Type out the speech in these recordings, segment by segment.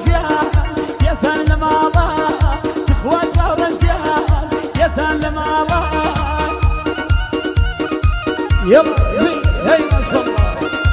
ورجال يتعلم الله تخوات ورجال يتعلم الله يلا هي ما شاء الله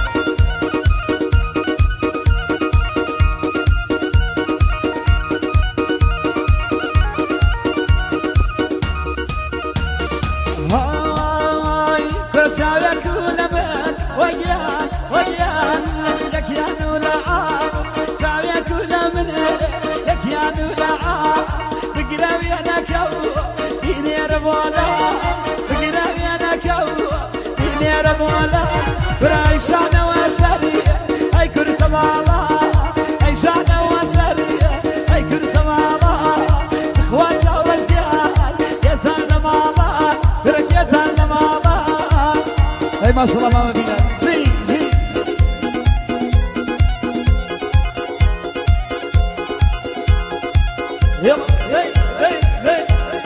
هاي كرتاويا كل من ويان ويان لك يا نولا تاويا كل من لك يا نولا بقرابي انا كو ديني ربولا بقرابي انا كو ديني ربولا برايشانا واسري اي كرت مالا عيشانا واسري اي كرت مالا اخواتي ورجال يتعلم مالا برك يتعلم مالا اي ما شاء الله ماما بينا يلا هي هي هي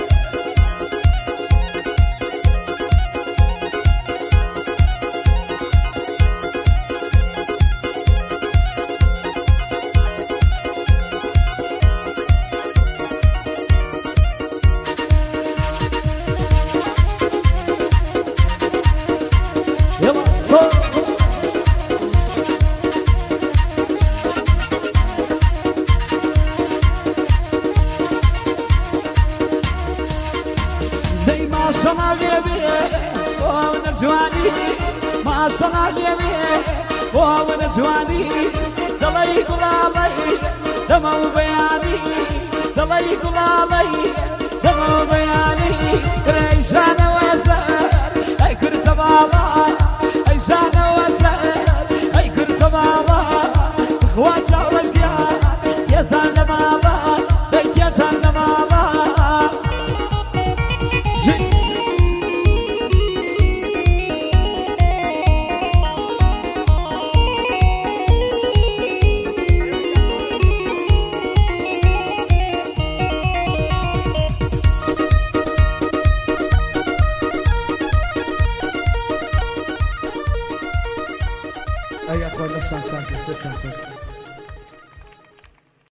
يلا صوت زي ما صنع جيبي وهو نجواني ما صنع جيبي وهو نجواني ضل يقول علي دمو بياني ضل يقول علي